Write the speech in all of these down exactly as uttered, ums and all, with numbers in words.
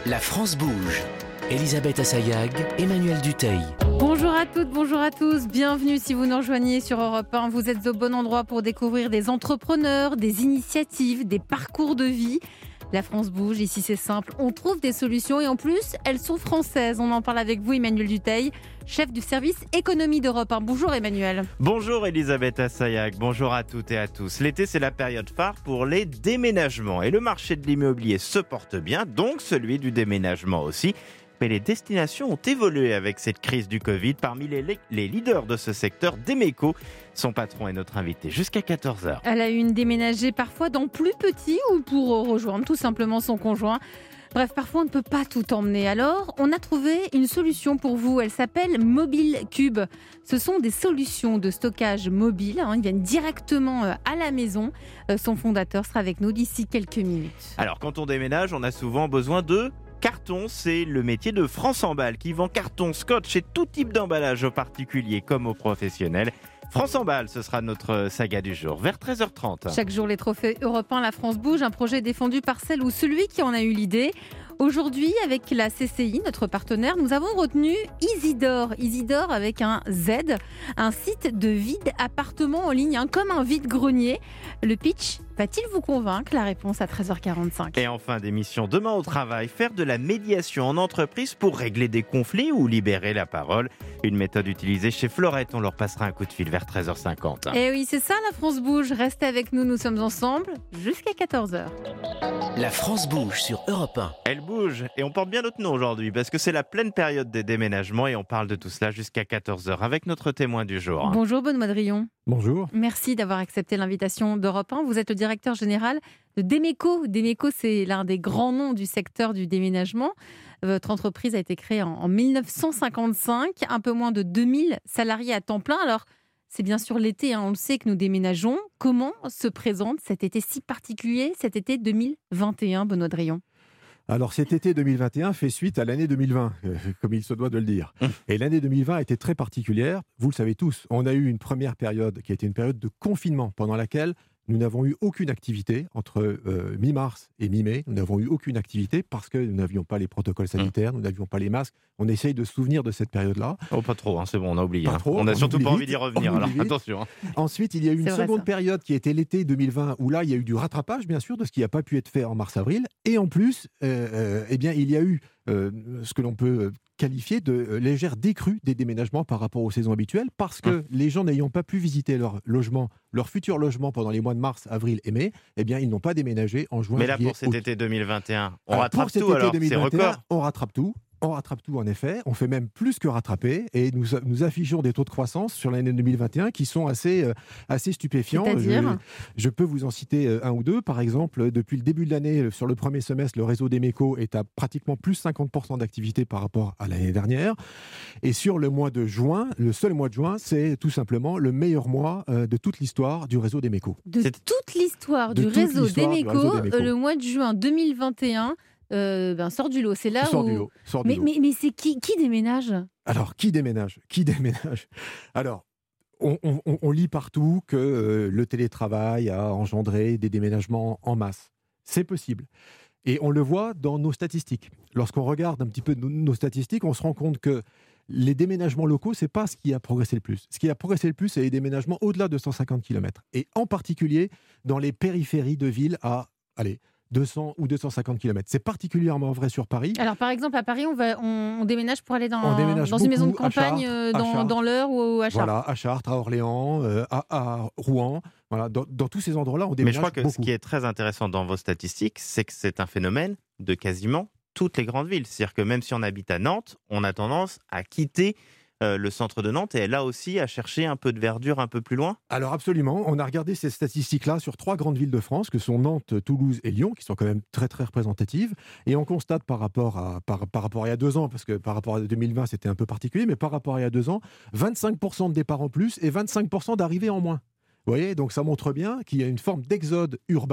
La France bouge. Elisabeth Assayag, Emmanuel Dutheil. Bonjour à toutes, bonjour à tous. Bienvenue si vous nous rejoignez sur Europe un. Vous êtes au bon endroit pour découvrir des entrepreneurs, des initiatives, des parcours de vie. La France bouge, ici c'est simple, on trouve des solutions et en plus, elles sont françaises. On en parle avec vous, Emmanuel Dutheil, chef du service économie d'Europe un. Bonjour Emmanuel. Bonjour Elisabeth Assayag, bonjour à toutes et à tous. L'été, c'est la période phare pour les déménagements et le marché de l'immobilier se porte bien, donc celui du déménagement aussi. Mais les destinations ont évolué avec cette crise du Covid. Parmi les, les leaders de ce secteur, Demeco, son patron est notre invité jusqu'à quatorze heures. Elle a eu une déménagée parfois dans plus petit ou pour rejoindre tout simplement son conjoint. Bref, parfois on ne peut pas tout emmener. Alors, on a trouvé une solution pour vous. Elle s'appelle Mobile Cube. Ce sont des solutions de stockage mobile. Hein. Ils viennent directement à la maison. Son fondateur sera avec nous d'ici quelques minutes. Alors, quand on déménage, on a souvent besoin de carton. C'est le métier de France Emballe qui vend carton, scotch et tout type d'emballage aux particuliers comme aux professionnels. France Emballe, ce sera notre saga du jour, vers treize heures trente. Chaque jour, les trophées européens, la France bouge, un projet défendu par celle ou celui qui en a eu l'idée. Aujourd'hui, avec la C C I, notre partenaire, nous avons retenu Isidore. Isidore avec un Z, un site de vide appartement en ligne, hein, comme un vide-grenier. Le pitch va-t-il vous convaincre? La réponse à treize heures quarante-cinq. Et en fin d'émission, demain au travail, faire de la médiation en entreprise pour régler des conflits ou libérer la parole. Une méthode utilisée chez Florette, on leur passera un coup de fil vers treize heures cinquante. Et oui, c'est ça, la France bouge. Restez avec nous, nous sommes ensemble jusqu'à quatorze heures. La France bouge sur Europe un. Elle bouge et on porte bien notre nom aujourd'hui parce que c'est la pleine période des déménagements et on parle de tout cela jusqu'à quatorze heures avec notre témoin du jour. Bonjour Benoît Drillon. Bonjour. Merci d'avoir accepté l'invitation d'Europe un. Vous êtes le directeur général de Demeco. Demeco, c'est l'un des grands noms du secteur du déménagement. Votre entreprise a été créée en dix-neuf cent cinquante-cinq, un peu moins de deux mille salariés à temps plein. Alors, c'est bien sûr l'été, hein, on le sait que nous déménageons. Comment se présente cet été si particulier, cet été deux mille vingt et un, Benoît Drillon? Alors cet été deux mille vingt et un fait suite à l'année deux mille vingt, euh, comme il se doit de le dire. Et l'année deux mille vingt a été très particulière, vous le savez tous. On a eu une première période qui a été une période de confinement pendant laquelle nous n'avons eu aucune activité entre euh, mi-mars et mi-mai. Nous n'avons eu aucune activité parce que nous n'avions pas les protocoles sanitaires, nous n'avions pas les masques. On essaye de se souvenir de cette période-là. Oh, pas trop, hein, c'est bon, on a oublié. Pas Hein. trop, on n'a on surtout oublie pas vite, envie d'y on revenir, oublie alors vite. attention. Hein. Ensuite, il y a eu une C'est vrai, seconde ça. période qui était l'été deux mille vingt, où là, il y a eu du rattrapage, bien sûr, de ce qui n'a pas pu être fait en mars-avril. Et en plus, euh, euh, eh bien, il y a eu euh, ce que l'on peut qualifier de euh, légère décrue des déménagements par rapport aux saisons habituelles, parce que Hum. les gens n'ayant pas pu visiter leur logement, leur futur logement pendant les mois de mars, avril et mai, eh bien, ils n'ont pas déménagé en juin, Mais là, juillet, pour cet août. été deux mille vingt et un, on Alors, rattrape pour cet tout été alors, deux mille c'est vingt et un, record. on rattrape tout. On rattrape tout en effet, on fait même plus que rattraper et nous, nous affichons des taux de croissance sur l'année deux mille vingt et un qui sont assez, euh, assez stupéfiants. C'est-à-dire ? je, je peux vous en citer euh, un ou deux. Par exemple, depuis le début de l'année, sur le premier semestre, le réseau Demeco est à pratiquement plus cinquante pour cent d'activité par rapport à l'année dernière. Et sur le mois de juin, le seul mois de juin, c'est tout simplement le meilleur mois euh, de toute l'histoire du réseau Demeco. De C'est- toute l'histoire De du toute réseau l'histoire du Demeco, réseau Demeco. euh, le mois de juin deux mille vingt et un euh, ben, sort du lot. C'est là Sort où... du lot. Sort du Mais, lot. mais, mais c'est qui, qui déménage? Alors, qui déménage Qui déménage Alors, on, on- on lit partout que euh, le télétravail a engendré des déménagements en masse. C'est possible. Et on le voit dans nos statistiques. Lorsqu'on regarde un petit peu nos, nos statistiques, on se rend compte que les déménagements locaux, ce n'est pas ce qui a progressé le plus. Ce qui a progressé le plus, c'est les déménagements au-delà de cent cinquante kilomètres. Et en particulier dans les périphéries de villes à, allez, deux cents ou deux cent cinquante kilomètres. C'est particulièrement vrai sur Paris. Alors, par exemple, à Paris, on, va, on, on déménage pour aller dans, On déménage dans une maison de beaucoup à campagne Chartres, euh, à dans, Chartres. dans l'Eure ou à Chartres. Voilà, à Chartres, à Orléans, euh, à, à Rouen. Voilà, dans, dans tous ces endroits-là, on Mais déménage je crois que beaucoup. ce qui est très intéressant dans vos statistiques, c'est que c'est un phénomène de quasiment toutes les grandes villes. C'est-à-dire que même si on habite à Nantes, on a tendance à quitter euh, le centre de Nantes et là aussi à chercher un peu de verdure un peu plus loin. Alors absolument, on a regardé ces statistiques-là sur trois grandes villes de France, que sont Nantes, Toulouse et Lyon, qui sont quand même très très représentatives. Et on constate par rapport à, par, par rapport à il y a deux ans, parce que par rapport à deux mille vingt, c'était un peu particulier, mais par rapport à il y a deux ans, vingt-cinq pour cent de départs en plus et vingt-cinq pour cent d'arrivées en moins. Vous voyez, donc ça montre bien qu'il y a une forme d'exode urbain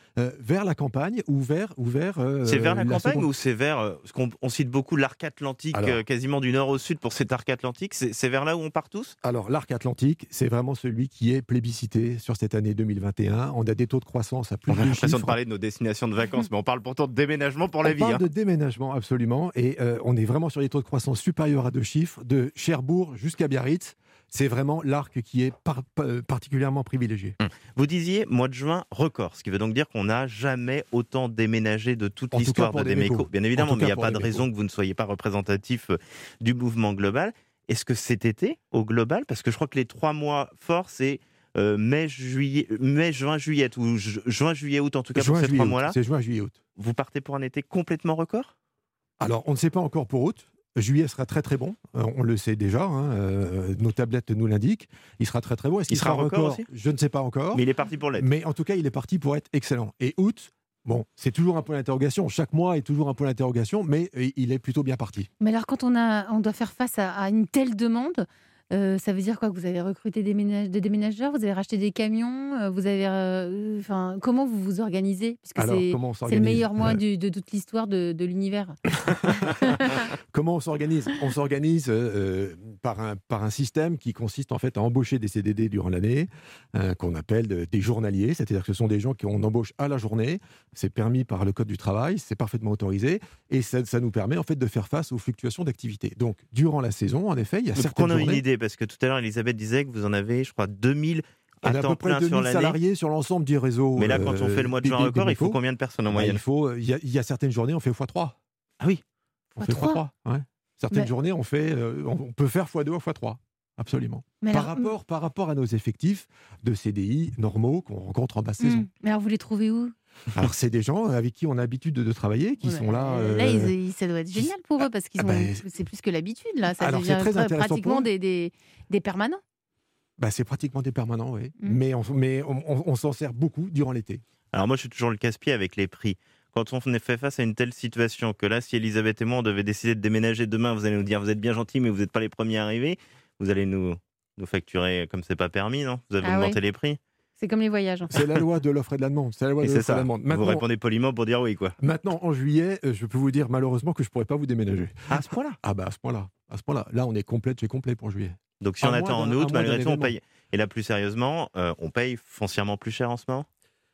euh, vers la campagne ou vers... Ou vers euh, c'est vers la, la campagne seconde... ou c'est vers... Euh, parce qu'on on cite beaucoup l'arc atlantique, Alors, euh, quasiment du nord au sud pour cet arc atlantique. C'est, c'est vers là où on part tous? Alors, l'arc atlantique, c'est vraiment celui qui est plébiscité sur cette année deux mille vingt et un. On a des taux de croissance à plus On de a deux l'impression chiffres. de parler de nos destinations de vacances, mais on parle pourtant de déménagement pour la on vie. parle hein. de déménagement, absolument. Et euh, on est vraiment sur des taux de croissance supérieurs à deux chiffres, de Cherbourg jusqu'à Biarritz. C'est vraiment l'arc qui est par, par, particulièrement privilégié. Vous disiez mois de juin record, ce qui veut donc dire qu'on n'a jamais autant déménagé de toute En tout l'histoire cas pour de Demeco. Demeco. Bien évidemment, En tout mais il n'y cas a pour pas de Demeco. raison que vous ne soyez pas représentatif du mouvement global. Est-ce que cet été, au global, parce que je crois que les trois mois forts, c'est euh, mai, juillet, mai, juin, juillet, ou ju- juin, juillet, août, en tout cas Juin, pour ces juillet, trois août. mois-là, C'est juin, juillet, août. vous partez pour un été complètement record? Alors, on ne sait pas encore pour août. Juillet sera très très bon, euh, on le sait déjà, hein, euh, nos tablettes nous l'indiquent. Il sera très très bon. Est-ce Il qu'il sera sera record record aussi Je ne sais pas encore. Mais il est parti pour l'être. Mais en tout cas, il est parti pour être excellent. Et août, bon, c'est toujours un point d'interrogation. Chaque mois est toujours un point d'interrogation, mais euh, il est plutôt bien parti. Mais alors, quand on, a, on doit faire face à, à une telle demande, euh, ça veut dire quoi? Que vous avez recruté des, ménage- des déménageurs, vous avez racheté des camions, euh, vous avez, euh, enfin, comment vous vous organisez? Puisque Alors, c'est, comment on c'est le s'organise meilleur mois Euh, du- de toute l'histoire de, de l'univers. Comment on s'organise On s'organise euh, par, un, par un système qui consiste en fait à embaucher des C D D durant l'année, euh, qu'on appelle de- des journaliers, c'est-à-dire que ce sont des gens qu'on embauche à la journée. C'est permis par le Code du travail, c'est parfaitement autorisé, et ça, ça nous permet en fait de faire face aux fluctuations d'activité. Donc, durant la saison, en effet, il y a Mais pour certaines qu'on ait une journées... idée, parce que tout à l'heure, Elisabeth disait que vous en avez, je crois, deux mille On à a à temps peu près plein sur deux mille l'année. salariés sur l'ensemble du réseau. Mais là, quand on euh, fait le mois de des- juin des- record, des il faut Demeco. combien de personnes en Bah, moyenne? il, faut, il, y a, il y a certaines journées, on fait fois trois. Ah oui. On Fois fait trois. fois trois. Ouais. Certaines Mais- journées, on, fait, euh, on on peut faire fois deux ou fois trois. Absolument. Mais Par, alors, rapport, par rapport à nos effectifs de C D I normaux qu'on rencontre en basse hum, saison. mais alors, vous les trouvez où? Alors, c'est des gens avec qui on a l'habitude de, de travailler, qui Ouais, sont là. Là, euh, ils- ils- ça doit être qui- génial pour eux parce qu'ils Ah, ont, bah, c'est plus que l'habitude là. Ça alors, c'est devient très pra- intéressant pratiquement pour eux. des, des, des permanents. bah, c'est pratiquement des permanents, oui. Mm. Mais, on, mais on, on- on s'en sert beaucoup durant l'été. Alors moi, je suis toujours le casse-pied avec les prix. Quand on fait face à une telle situation que là, si Elisabeth et moi, on devait décider de déménager demain, vous allez nous dire, vous êtes bien gentils, mais vous n'êtes pas les premiers arrivés. Vous allez nous, nous facturer comme c'est pas permis, non? Vous avez Ah augmenté oui. les prix. C'est comme les voyages. En fait. C'est la loi de l'offre et de la demande. C'est la loi Et de c'est l'offre et de ça. la demande. Vous Maintenant, répondez poliment pour dire oui, quoi. maintenant, en juillet, euh, je peux vous dire malheureusement que je ne pourrais pas vous déménager. À ce point-là. Ah bah à ce point-là. À ce point-là. Là, on est complet de chez complet pour juillet. Donc si À on moins attend en d'un- à août, moins malgré d'un tout, on événement. paye. Et là, plus sérieusement, euh, on paye foncièrement plus cher en ce moment?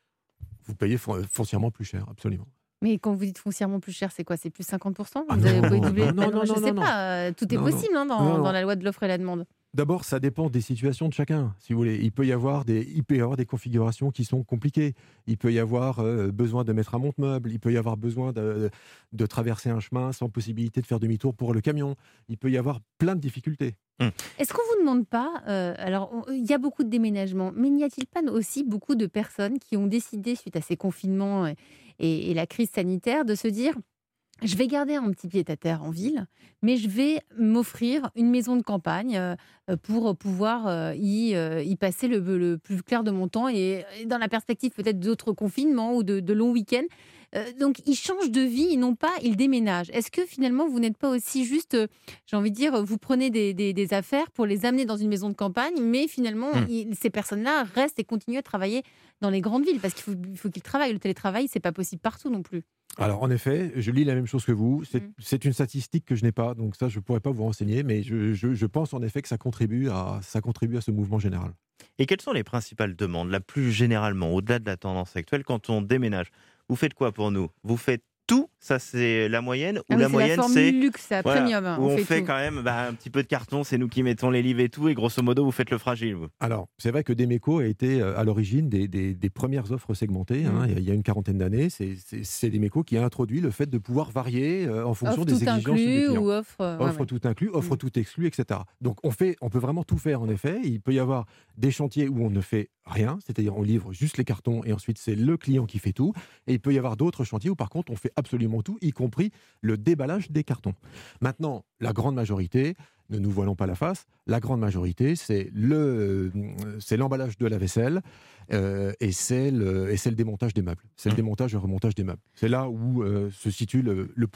Vous payez fon- foncièrement plus cher, absolument. Mais quand vous dites foncièrement plus cher, c'est quoi? C'est plus cinquante pour cent? Ah Vous avez non, pouvez doubler? non, non, Je non, sais non, pas. euh, Tout est Non, non. possible hein, dans, Non, non. dans la loi de l'offre et la demande. D'abord, ça dépend des situations de chacun, si vous voulez. Il peut y avoir des, il peut y avoir des configurations qui sont compliquées. Il peut y avoir euh, besoin de mettre un monte-meuble. Il peut y avoir besoin de, de traverser un chemin sans possibilité de faire demi-tour pour le camion. Il peut y avoir plein de difficultés. Est-ce qu'on vous demande pas, euh, alors on- il y a beaucoup de déménagements, mais n'y a-t-il pas aussi beaucoup de personnes qui ont décidé, suite à ces confinements et, et- et la crise sanitaire, de se dire, je vais garder un petit pied-à-terre en ville, mais je vais m'offrir une maison de campagne euh, pour pouvoir euh, y, euh, y passer le, le plus clair de mon temps et, et dans la perspective peut-être d'autres confinements ou de, de longs week-ends. Euh, donc, ils changent de vie, ils n'ont pas, ils déménagent. Est-ce que finalement, vous n'êtes pas aussi juste, euh, j'ai envie de dire, vous prenez des, des- des affaires pour les amener dans une maison de campagne, mais finalement, Mm. ils- ces personnes-là restent et continuent à travailler dans les grandes villes parce qu'il faut, il faut qu'ils travaillent. Le télétravail, c'est pas possible partout non plus. Alors, en effet, je lis la même chose que vous. C'est Mm. c'est une statistique que je n'ai pas, donc ça, je ne pourrais pas vous renseigner, mais je, je- je pense en effet que ça contribue, à, ça contribue à ce mouvement général. Et quelles sont les principales demandes, là plus généralement, au-delà de la tendance actuelle, quand on déménage? Vous faites quoi pour nous? Vous faites tout? Ça, c'est la moyenne? Ou Ah oui, la c'est moyenne, formule c'est luxe, c'est la voilà, premium. hein, où on fait, tout. quand même bah, un petit peu de carton, c'est nous qui mettons les livres et tout, et grosso modo, vous faites le fragile, vous. Alors, c'est vrai que Demeco a été euh, à l'origine des, des- des premières offres segmentées, hein, Mm. il y a- il y a une quarantaine d'années. C'est- C'est c'est Demeco qui a introduit le fait de pouvoir varier euh, en fonction Offre des tout exigences du inclus client. ou offre. euh, ouais, Offre ouais. tout inclus, offre Mm. tout exclu, et cetera. Donc on, fait, on peut vraiment tout faire en effet. Il peut y avoir des chantiers où on ne fait rien, c'est-à-dire on livre juste les cartons et ensuite c'est le client qui fait tout. Et il peut y avoir d'autres chantiers où par contre on fait absolument tout, y compris le déballage des cartons. Maintenant, la grande majorité, ne nous voilons pas la face, la grande majorité c'est le, euh, c'est l'emballage de la vaisselle euh, et c'est le, et c'est le démontage des meubles. C'est le Mm. démontage et le remontage des meubles. C'est là où euh, se situe le, le poids moyen.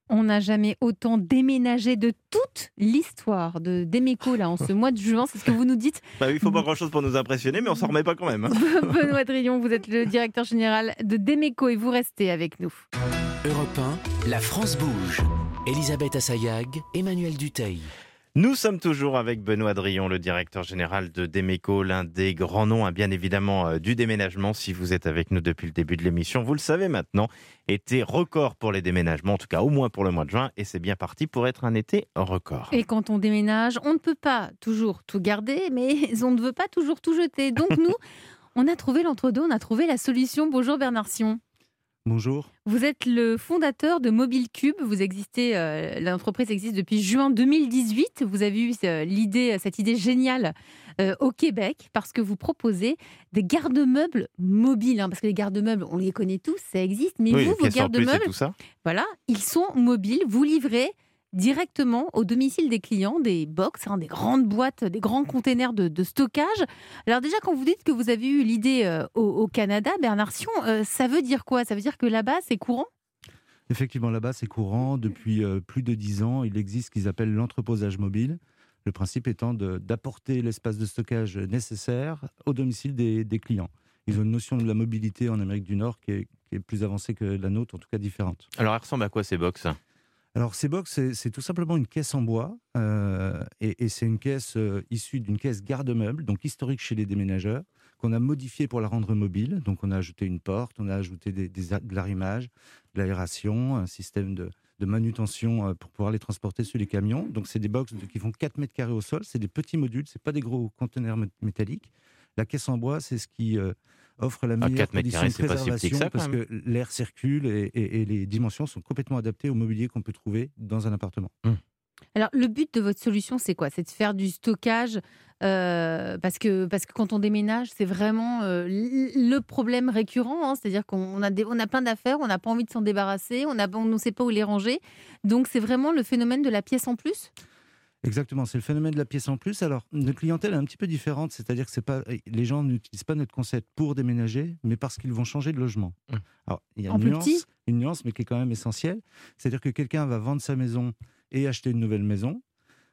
On n'a jamais autant déménagé de toute l'histoire de Demeco là en ce mois de juin, c'est ce que vous nous dites. Bah oui, il ne faut pas grand-chose pour nous impressionner, mais on s'en remet pas quand même. Hein. Benoît Drillon, vous êtes le directeur général de Demeco et vous restez avec nous. Europe un, la France bouge. Elisabeth Assayag, Emmanuel Dutheil. Nous sommes toujours avec Benoît Drillon, le directeur général de Demeco, l'un des grands noms, hein, bien évidemment, euh, du déménagement. Si vous êtes avec nous depuis le début de l'émission, vous le savez maintenant, été record pour les déménagements, en tout cas au moins pour le mois de juin, et c'est bien parti pour être un été record. Et quand on déménage, on ne peut pas toujours tout garder, mais on ne veut pas toujours tout jeter. Donc nous, on a trouvé l'entre-deux, on a trouvé la solution. Bonjour Bernard Sion. Bonjour. Vous êtes le fondateur de Mobile Cube. Vous existez, euh, l'entreprise existe depuis juin deux mille dix-huit. Vous avez eu euh, l'idée, cette idée géniale euh, au Québec parce que vous proposez des garde-meubles mobiles. Hein, parce que les garde-meubles, on les connaît tous, ça existe. Mais oui, vous, vos garde-meubles, tout ça. Voilà, ils sont mobiles. Vous livrez directement au domicile des clients, des box, hein, des grandes boîtes, des grands containers de, de stockage. Alors déjà, quand vous dites que vous avez eu l'idée euh, au, au Canada, Bernard Sion, euh, ça veut dire quoi? Ça veut dire que là-bas, c'est courant? Effectivement, là-bas, c'est courant. Depuis euh, plus de dix ans, il existe ce qu'ils appellent l'entreposage mobile. Le principe étant de, d'apporter l'espace de stockage nécessaire au domicile des, des clients. Ils ont une notion de la mobilité en Amérique du Nord qui est, qui est plus avancée que la nôtre, en tout cas différente. Alors, elle ressemble à quoi ces box? Alors, ces box, c'est, c'est tout simplement une caisse en bois euh, et, et c'est une caisse euh, issue d'une caisse garde-meuble, donc historique chez les déménageurs, qu'on a modifiée pour la rendre mobile. Donc, on a ajouté une porte, on a ajouté des, des, de l'arrimage, de l'aération, un système de, de manutention euh, pour pouvoir les transporter sur les camions. Donc, c'est des box de, qui font quatre mètres carrés au sol. C'est des petits modules, c'est pas des gros conteneurs métalliques. La caisse en bois, c'est ce qui euh, offre la meilleure condition de préservation ça, parce que l'air circule et, et, et les dimensions sont complètement adaptées au mobilier qu'on peut trouver dans un appartement. Mmh. Alors, le but de votre solution, c'est quoi? C'est de faire du stockage euh, parce, que, parce que quand on déménage, c'est vraiment euh, le problème récurrent. Hein, c'est-à-dire qu'on a, des, on a plein d'affaires, on n'a pas envie de s'en débarrasser, on ne sait pas où les ranger. Donc, c'est vraiment le phénomène de la pièce en plus? Exactement, c'est le phénomène de la pièce en plus. Alors, notre clientèle est un petit peu différente, c'est-à-dire que c'est pas, les gens n'utilisent pas notre concept pour déménager, mais parce qu'ils vont changer de logement. Mmh. Alors, il y a en une plus nuance, petit une nuance, mais qui est quand même essentielle. C'est-à-dire que quelqu'un va vendre sa maison et acheter une nouvelle maison.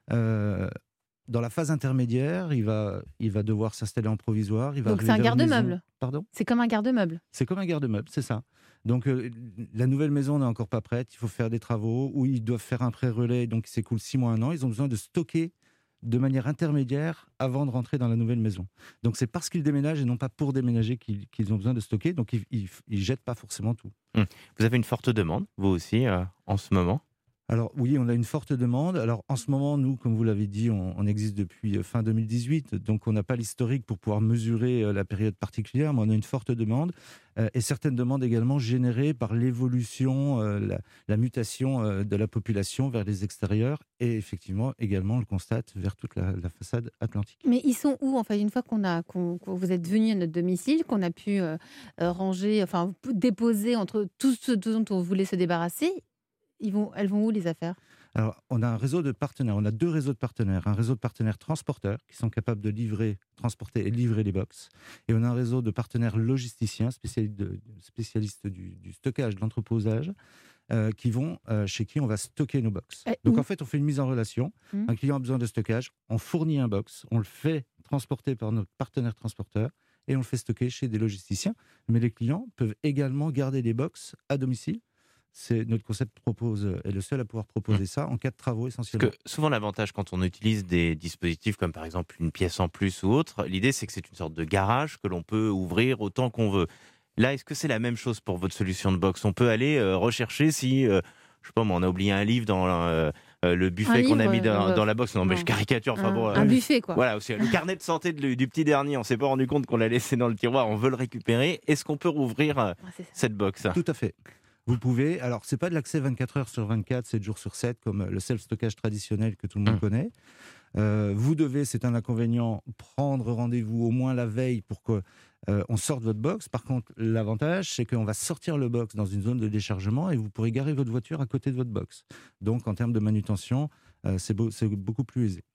Euh, dans la phase intermédiaire, il va, il va devoir s'installer en provisoire. Il va Donc, c'est un garde-meuble? Pardon? C'est comme un garde-meuble? C'est comme un garde-meuble, c'est ça. Donc, euh, la nouvelle maison n'est encore pas prête, il faut faire des travaux, ou ils doivent faire un pré-relais, donc il s'écoule six mois, un an. Ils ont besoin de stocker de manière intermédiaire avant de rentrer dans la nouvelle maison. Donc, c'est parce qu'ils déménagent et non pas pour déménager qu'ils, qu'ils ont besoin de stocker, donc ils ne jettent pas forcément tout. Mmh. Vous avez une forte demande, vous aussi, euh, en ce moment? Alors oui, on a une forte demande. Alors en ce moment, nous, comme vous l'avez dit, on, on existe depuis fin deux mille dix-huit, donc on n'a pas l'historique pour pouvoir mesurer la période particulière, mais on a une forte demande euh, et certaines demandes également générées par l'évolution, euh, la, la mutation euh, de la population vers les extérieurs et effectivement également, on le constate, vers toute la, la façade atlantique. Mais ils sont où, enfin, une fois qu'on a, qu'on, qu'on vous êtes venu à notre domicile, qu'on a pu euh, ranger, enfin déposer entre tout ce dont on voulait se débarrasser? Ils vont, elles vont où les affaires? Alors, on a un réseau de partenaires, on a deux réseaux de partenaires. Un réseau de partenaires transporteurs qui sont capables de livrer, transporter et livrer les box. Et on a un réseau de partenaires logisticiens, spécialistes, de, spécialistes du, du stockage, de l'entreposage, euh, qui vont, euh, chez qui on va stocker nos box. Et Donc où? en fait, on fait une mise en relation. Mmh. Un client a besoin de stockage, on fournit un box, on le fait transporter par notre partenaire transporteur et on le fait stocker chez des logisticiens. Mais les clients peuvent également garder les box à domicile. C'est, notre concept propose, est le seul à pouvoir proposer mmh. ça en cas de travaux essentiellement. Parce que souvent l'avantage quand on utilise des dispositifs comme par exemple une pièce en plus ou autre, l'idée c'est que c'est une sorte de garage que l'on peut ouvrir autant qu'on veut. Là, est-ce que c'est la même chose pour votre solution de box? On peut aller euh, rechercher si, euh, je sais pas moi, on a oublié un livre dans euh, euh, le buffet qu'on a mis dans, euh, dans la box. Non, non, mais je caricature. Enfin, un, bon, un euh, buffet quoi. Voilà, aussi, le carnet de santé de, du petit dernier, on s'est pas rendu compte qu'on l'a laissé dans le tiroir, on veut le récupérer. Est-ce qu'on peut rouvrir euh, ah, cette box? Tout à fait. Vous pouvez, alors c'est pas de l'accès vingt-quatre heures sur vingt-quatre, sept jours sur sept, comme le self-stockage traditionnel que tout le monde mmh. connaît. Euh, vous devez, c'est un inconvénient, prendre rendez-vous au moins la veille pour qu'on euh, sorte votre box. Par contre, l'avantage, c'est qu'on va sortir le box dans une zone de déchargement et vous pourrez garer votre voiture à côté de votre box. Donc, en termes de manutention, euh, c'est, beau, c'est beaucoup plus aisé.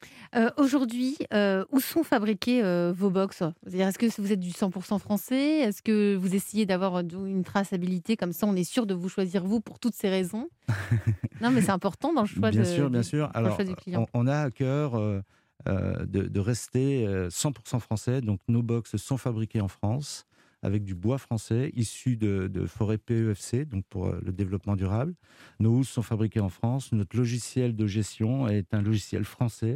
Euh, aujourd'hui, euh, où sont fabriquées euh, vos box? C'est-à-dire, est-ce que vous êtes du cent pour cent français? Est-ce que vous essayez d'avoir euh, une traçabilité comme ça, on est sûr de vous choisir vous pour toutes ces raisons? Non, mais c'est important dans le choix Bien de, sûr, bien du, sûr. dans le Alors, choix du client. on, on a à cœur euh, euh, de, de rester euh, cent pour cent français. Donc, nos box sont fabriquées en France avec du bois français issu de, de forêts P E F C, donc pour euh, le développement durable. Nos housses sont fabriquées en France. Notre logiciel de gestion est un logiciel français.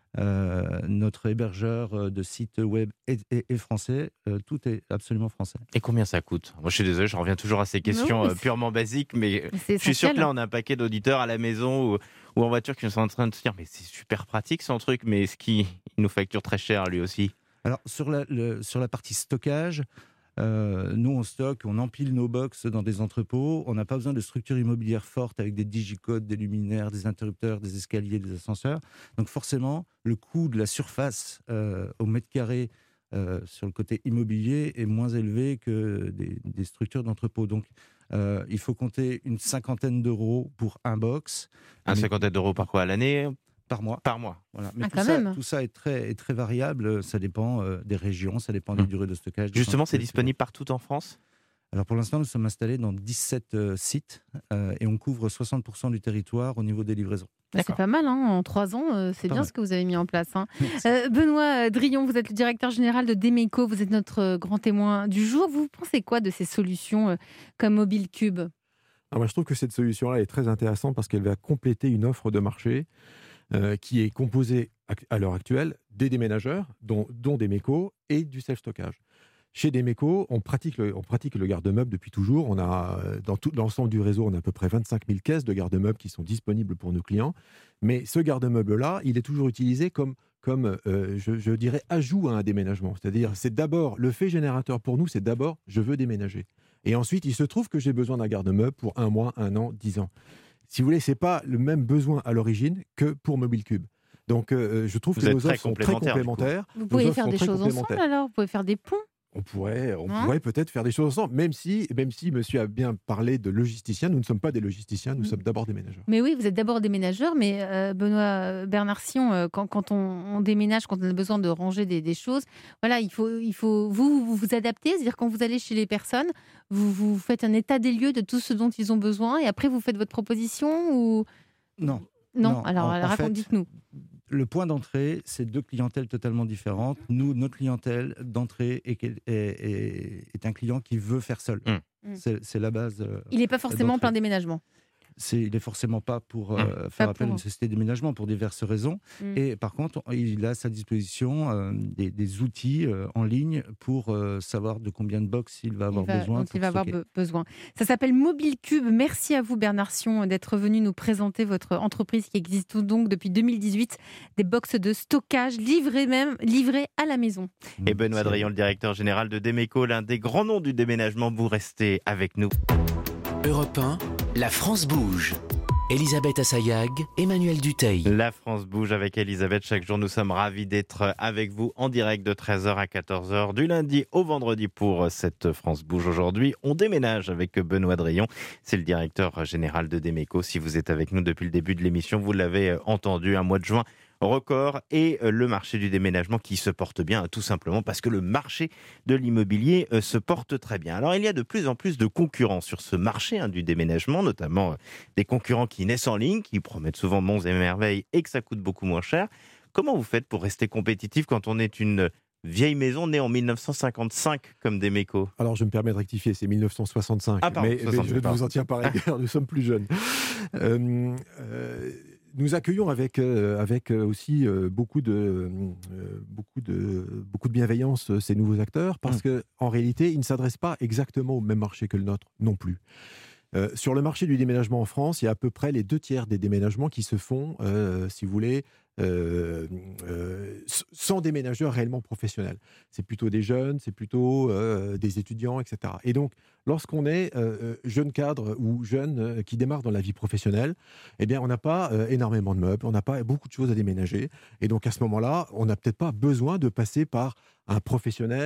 Euh, notre hébergeur euh, de site web est, est- est français. Euh, tout est absolument français. Et combien ça coûte? Moi, je suis désolé, je reviens toujours à ces questions oui, euh, purement basiques, mais Mais c'est je suis sûr que essentiel. là, on a un paquet d'auditeurs à la maison ou, ou en voiture qui sont en train de se dire mais c'est super pratique son truc, mais est-ce qu'il il nous facture très cher lui aussi? Alors, sur la, le- sur la partie stockage, euh, nous, on stocke, on empile nos box dans des entrepôts. On n'a pas besoin de structures immobilières fortes avec des digicodes, des luminaires, des interrupteurs, des escaliers, des ascenseurs. Donc, forcément, le coût de la surface euh, au mètre carré euh, sur le côté immobilier est moins élevé que des, des structures d'entrepôt. Donc, euh, il faut compter une cinquantaine d'euros pour un box. Un Mais- cinquantaine d'euros par quoi à l'année? par mois. Par mois. Voilà. Mais Ah, tout, quand ça, même. tout ça est très, est très variable. Ça dépend euh, des régions, ça dépend des Hum. durées de stockage. des Justement, c'est quantités, disponible partout en France? Alors pour l'instant, nous sommes installés dans dix-sept euh, sites euh, et on couvre soixante pour cent du territoire au niveau des livraisons. Bah, c'est D'accord. pas mal, hein, en trois ans, euh, c'est Pas bien mal. ce que vous avez mis en place. hein. Merci. Euh, Benoît euh, Drillon, vous êtes le directeur général de Demeco, vous êtes notre euh, grand témoin du jour. Vous pensez quoi de ces solutions euh, comme Mobile Cube? Alors moi, je trouve que cette solution-là est très intéressante parce qu'elle va compléter une offre de marché euh, qui est composée ac- à l'heure actuelle des déménageurs, dont, dont Demeco, et du self-stockage. Chez Demeco, on pratique le, on pratique le garde-meuble depuis toujours. On a, euh, dans tout l'ensemble du réseau, on a à peu près vingt-cinq mille caisses de garde-meubles qui sont disponibles pour nos clients. Mais ce garde-meuble-là, il est toujours utilisé comme, comme euh, je, je dirais, ajout à un déménagement. C'est-à-dire, c'est d'abord, le fait générateur pour nous, c'est d'abord, je veux déménager. Et ensuite, il se trouve que j'ai besoin d'un garde-meuble pour un mois, un an, dix ans. Si vous voulez, ce n'est pas le même besoin à l'origine que pour Mobile Cube. Donc, euh, je trouve Vous que êtes nos très offres sont très complémentaires, du coup. complémentaires. Vous Nos pouvez offres faire sont des très choses ensemble complémentaires. alors? Vous pouvez faire des ponts? On pourrait, on Hein pourrait peut-être faire des choses ensemble, même si, même si monsieur a bien parlé de logisticiens. Nous ne sommes pas des logisticiens, nous Mm. sommes d'abord des ménageurs. Mais oui, vous êtes d'abord déménageur, mais euh, Benoît euh, Bernard Sion, euh, quand, quand on, on déménage, quand on a besoin de ranger des, des choses, voilà, il faut, il faut vous, vous vous adapter, c'est-à-dire quand vous allez chez les personnes, vous, vous faites un état des lieux de tout ce dont ils ont besoin, et après vous faites votre proposition ou Non. non, Non, alors en- en raconte, fait, dites-nous. Le point d'entrée, c'est deux clientèles totalement différentes. Nous, notre clientèle d'entrée est, est- est- est un client qui veut faire seul. Mm. C'est c'est la base. euh, Il n'est pas forcément en d'entrée. plein déménagement. C'est, il n'est forcément pas pour euh, Pas faire appel pour- à une société de déménagement pour diverses raisons. Mm. Et par contre, il a à sa disposition euh, des, des outils euh, en ligne pour euh, savoir de combien de box il va avoir il va, besoin. dont pour il va avoir stocker. be- besoin. Ça s'appelle Mobile Cube. Merci à vous, Bernard Sion, d'être venu nous présenter votre entreprise qui existe donc depuis deux mille dix-huit. Des box de stockage livrées même, livrées à la maison. Et Benoît C'est- Drillon, le directeur général de Demeco, l'un des grands noms du déménagement, vous restez avec nous. Europe un, la France bouge. Elisabeth Assayag, Emmanuel Duteil. La France bouge avec Elisabeth. Chaque jour, nous sommes ravis d'être avec vous en direct de treize heures à quatorze heures, du lundi au vendredi pour cette France bouge. Aujourd'hui, on déménage avec Benoît Drillon. C'est le directeur général de Demeco. Si vous êtes avec nous depuis le début de l'émission, vous l'avez entendu, un mois de juin record et le marché du déménagement qui se porte bien, tout simplement parce que le marché de l'immobilier se porte très bien. Alors il y a de plus en plus de concurrents sur ce marché hein, du déménagement, notamment des concurrents qui naissent en ligne, qui promettent souvent monts et merveilles et que ça coûte beaucoup moins cher. Comment vous faites pour rester compétitif quand on est une vieille maison née en mille neuf cent cinquante-cinq comme Demeco? Alors, je me permets de rectifier, c'est mille neuf cent soixante-cinq. Ah, pardon, mais, mais soixante-cinq, je ne pardon. vous en tiens pas rigueur, nous sommes plus jeunes. Euh, euh, nous accueillons avec, euh, avec euh, aussi euh, beaucoup, de, euh, beaucoup, de, beaucoup de bienveillance euh, ces nouveaux acteurs, parce Mmh. qu'en réalité, ils ne s'adressent pas exactement au même marché que le nôtre non plus. Euh, sur le marché du déménagement en France, il y a à peu près les deux tiers des déménagements qui se font, euh, si vous voulez, euh, euh, sans déménageurs réellement professionnels. C'est plutôt des jeunes, c'est plutôt euh, des étudiants, et cetera. Et donc, lorsqu'on est euh, jeune cadre ou jeune euh, qui démarre dans la vie professionnelle, eh bien, on n'a pas euh, énormément de meubles, on n'a pas beaucoup de choses à déménager. Et donc, à ce moment-là, on n'a peut-être pas besoin de passer par un professionnel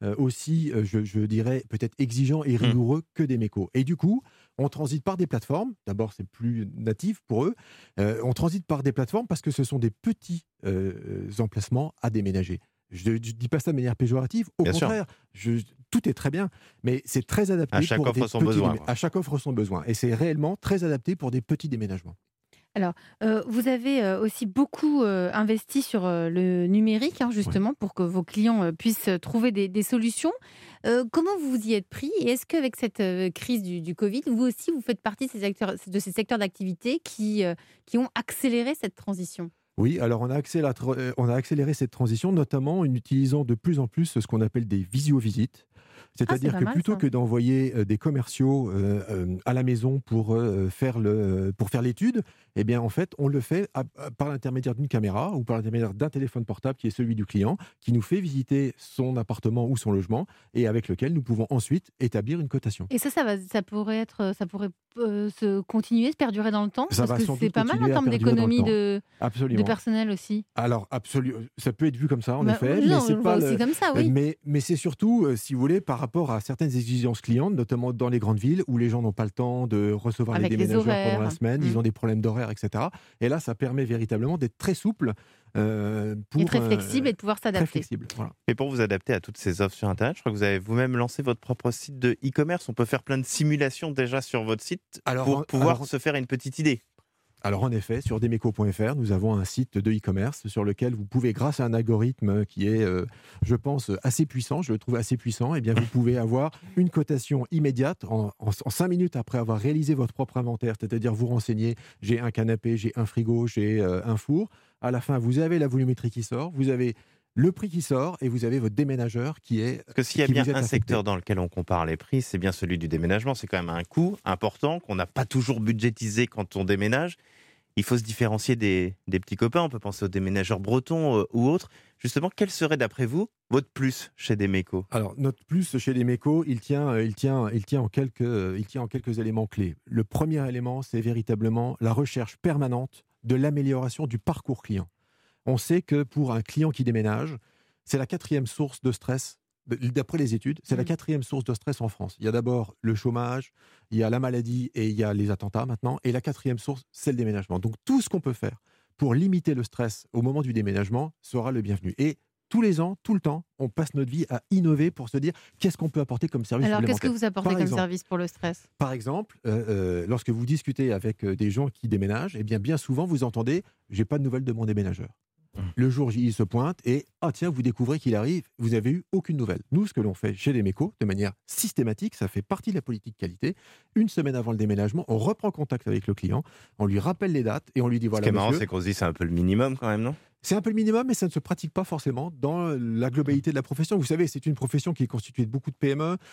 euh, aussi, euh, je, je dirais, peut-être exigeants et rigoureux mmh. que Demeco. Et du coup, on transite par des plateformes. D'abord, c'est plus natif pour eux. Euh, on transite par des plateformes parce que ce sont des petits euh, emplacements à déménager. Je ne dis pas ça de manière péjorative. Au bien contraire, je, tout est très bien, mais c'est très adapté. À chaque pour offre des son petits besoin. Démé- à chaque offre son besoin. Et c'est réellement très adapté pour des petits déménagements. Alors, euh, vous avez euh, aussi beaucoup euh, investi sur euh, le numérique, hein, justement, ouais. pour que vos clients euh, puissent trouver des, des solutions. Euh, comment vous vous y êtes pris? Et est-ce qu'avec cette euh, crise du, du Covid, vous aussi, vous faites partie de ces, acteurs, de ces secteurs d'activité qui, euh, qui ont accéléré cette transition? Oui, alors on a, accéléré, on a accéléré cette transition, notamment en utilisant de plus en plus ce qu'on appelle des visio-visites. C'est-à-dire ah, que mal, plutôt ça. que d'envoyer euh, des commerciaux euh, euh, à la maison pour, euh, faire le, pour faire l'étude, eh bien, en fait, on le fait à, à, par l'intermédiaire d'une caméra ou par l'intermédiaire d'un téléphone portable qui est celui du client, qui nous fait visiter son appartement ou son logement et avec lequel nous pouvons ensuite établir une cotation. Et ça, ça, va, ça pourrait, être, ça pourrait euh, se continuer, se perdurer dans le temps? Ça Parce va que c'est pas mal en termes d'économie de, de personnel aussi. Alors, absolument, ça peut être vu comme ça, en bah, effet. Non, mais c'est on pas le voit aussi le... comme ça, oui. Mais, mais c'est surtout, euh, si vous voulez, par rapport à certaines exigences clientes, notamment dans les grandes villes où les gens n'ont pas le temps de recevoir Avec les déménageurs les pendant la semaine, mmh. ils ont des problèmes d'horaire, et cetera. Et là, ça permet véritablement d'être très souple. Euh, pour, et très flexible euh, et de pouvoir s'adapter. Très flexible, voilà. Et pour vous adapter à toutes ces offres sur Internet, je crois que vous avez vous-même lancé votre propre site de e-commerce. On peut faire plein de simulations déjà sur votre site alors, pour pouvoir alors, se faire une petite idée. Alors en effet, sur demeco point f r, nous avons un site de e-commerce sur lequel vous pouvez, grâce à un algorithme qui est, euh, je pense, assez puissant, je le trouve assez puissant, et eh bien vous pouvez avoir une cotation immédiate en, en, en cinq minutes après avoir réalisé votre propre inventaire, c'est-à-dire vous renseigner, j'ai un canapé, j'ai un frigo, j'ai euh, un four. À la fin, vous avez la volumétrie qui sort, vous avez le prix qui sort et vous avez votre déménageur qui est... Parce que s'il y a bien un secteur dans lequel on compare les prix, c'est bien celui du déménagement. C'est quand même un coût important qu'on n'a pas toujours budgétisé quand on déménage. Il faut se différencier des, des petits copains. On peut penser aux déménageurs bretons euh, ou autres. Justement, quel serait d'après vous votre plus chez Demeco? Alors, notre plus chez Demeco, il tient, il, tient, il, tient en quelques, il tient en quelques éléments clés. Le premier élément, c'est véritablement la recherche permanente de l'amélioration du parcours client. On sait que pour un client qui déménage, c'est la quatrième source de stress. D'après les études, c'est mmh. la quatrième source de stress en France. Il y a d'abord le chômage, il y a la maladie et il y a les attentats maintenant. Et la quatrième source, c'est le déménagement. Donc tout ce qu'on peut faire pour limiter le stress au moment du déménagement sera le bienvenu. Et tous les ans, tout le temps, on passe notre vie à innover pour se dire qu'est-ce qu'on peut apporter comme service Alors, supplémentaire. qu'est-ce que vous apportez par comme exemple, service pour le stress? Par exemple, euh, euh, lorsque vous discutez avec des gens qui déménagent, eh bien, bien souvent, vous entendez « j'ai pas de nouvelles de mon déménageur ». Le jour J, il se pointe et ah tiens, vous découvrez qu'il arrive, vous n'avez eu aucune nouvelle. Nous, ce que l'on fait chez Demeco, de manière systématique, ça fait partie de la politique qualité. Une semaine avant le déménagement, on reprend contact avec le client, on lui rappelle les dates et on lui dit voilà. Ce qui est marrant, monsieur, c'est qu'on se dit c'est un peu le minimum quand même, non? C'est un peu le minimum, mais ça ne se pratique pas forcément dans la globalité de la profession. Vous savez, c'est une profession qui est constituée de beaucoup de P M E.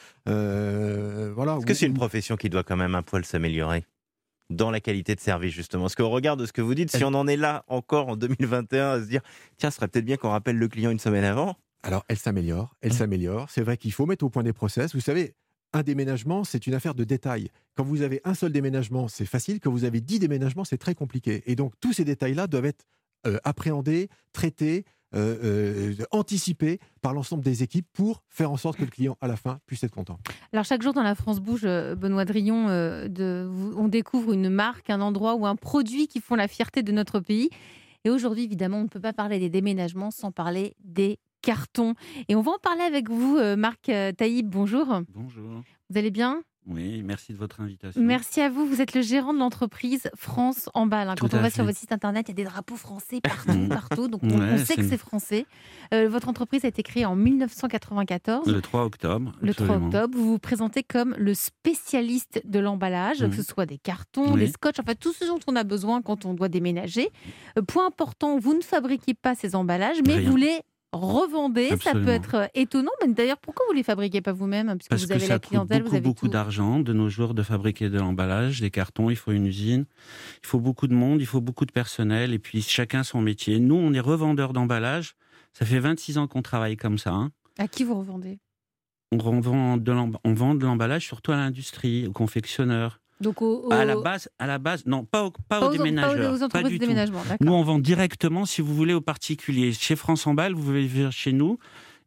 Euh, voilà. Est-ce que c'est une profession qui doit quand même un poil s'améliorer dans la qualité de service, justement? Parce qu'au regard de ce que vous dites, si on en est là encore en deux mille vingt et un à se dire tiens, ce serait peut-être bien qu'on rappelle le client une semaine avant. Alors, elle s'améliore, elle s'améliore. C'est vrai qu'il faut mettre au point des process. Vous savez, un déménagement, c'est une affaire de détails. Quand vous avez un seul déménagement, c'est facile. Quand vous avez dix déménagements, c'est très compliqué. Et donc, tous ces détails-là doivent être euh, appréhendés, traités, Euh, euh, anticipé par l'ensemble des équipes pour faire en sorte que le client, à la fin, puisse être content. Alors, chaque jour dans la France Bouge, Benoît Drillon, euh, de, on découvre une marque, un endroit ou un produit qui font la fierté de notre pays. Et aujourd'hui, évidemment, on ne peut pas parler des déménagements sans parler des cartons. Et on va en parler avec vous, euh, Marc Taïb. Bonjour. Bonjour. Vous allez bien ? Oui, merci de votre invitation. Merci à vous. Vous êtes le gérant de l'entreprise France Emballe. Quand on va fait. sur votre site internet, il y a des drapeaux français partout, partout. Donc on, ouais, on sait que c'est c'est français. Euh, votre entreprise a été créée en mille neuf cent quatre-vingt-quatorze. Le trois octobre. Le absolument. trois octobre. Vous vous présentez comme le spécialiste de l'emballage, mmh. que ce soit des cartons, oui. des scotch, enfin tout ce dont on a besoin quand on doit déménager. Euh, point important, vous ne fabriquez pas ces emballages, mais Rien. vous les revendez. Absolument. Ça peut être étonnant. Mais d'ailleurs, pourquoi vous ne les fabriquez pas vous-même? Puisque Parce vous que avez ça la clientèle, coûte beaucoup, vous avez beaucoup tout. d'argent de nos jours de fabriquer de l'emballage, des cartons. Il faut une usine, il faut beaucoup de monde, il faut beaucoup de personnel, et puis chacun son métier. Nous, on est revendeurs d'emballage. Ça fait vingt-six ans qu'on travaille comme ça. Hein. À qui vous revendez? On, revend de on vend de l'emballage surtout à l'industrie, aux confectionneurs. Donc au, au... À la base, à la base, non, pas, au, pas, pas aux déménageurs, pas aux, aux entreprises pas de déménagement. Nous, on vend directement, si vous voulez, aux particuliers. Chez France Emballe, vous pouvez venir chez nous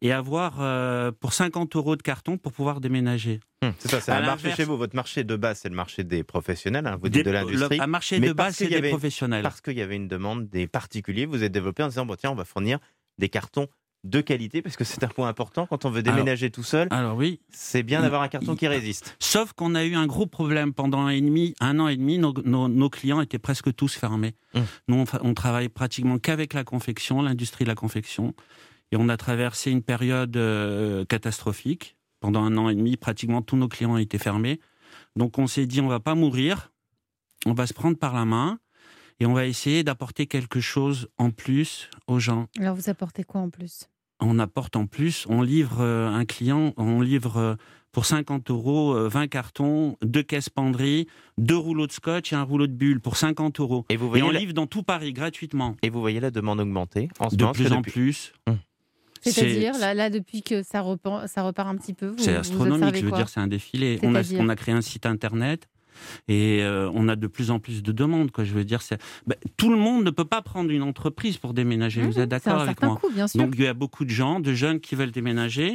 et avoir euh, pour cinquante euros de carton pour pouvoir déménager. Hum, c'est ça, c'est À un marché l'inverse- chez vous. Votre marché de base, c'est le marché des professionnels, hein, vous dites Des- de l'industrie. le- un marché mais de parce base, qu'il c'est y des avait- professionnels. Parce qu'il y avait une demande des particuliers, vous êtes développé en disant, bon, tiens, on va fournir des cartons de qualité, parce que c'est un point important. Quand on veut déménager tout seul, Alors oui, c'est bien d'avoir un carton il- qui résiste. sauf qu'on a eu un gros problème pendant un, et demi, un an et demi, nos, nos- nos clients étaient presque tous fermés. Hum. Nous, on, fa- on travaille pratiquement qu'avec la confection, l'industrie de la confection, et on a traversé une période euh, catastrophique. Pendant un an et demi, pratiquement tous nos clients étaient fermés. Donc on s'est dit, on va pas mourir, on va se prendre par la main, et on va essayer d'apporter quelque chose en plus aux gens. Alors, vous apportez quoi en plus? On apporte en plus, on livre euh, un client, on livre euh, pour cinquante euros euh, vingt cartons, deux caisses penderies, deux rouleaux de scotch et un rouleau de bulles pour cinquante euros. Et vous Et voyez, on la... livre dans tout Paris gratuitement. et vous voyez la demande augmenter en ce De moment, parce plus que en depuis- plus. C'est-à-dire, C'est- là, là, depuis que ça repart, ça repart un petit peu, vous, C'est vous astronomique, observez je veux quoi? dire, c'est un défilé. On a, C'est-à-dire on a créé un site internet et euh, on a de plus en plus de demandes. Quoi. Je veux dire, c'est... Ben, tout le monde ne peut pas prendre une entreprise pour déménager. Mmh, Vous êtes c'est d'accord un avec certain moi? coût, bien sûr. Donc il y a beaucoup de gens, de jeunes qui veulent déménager.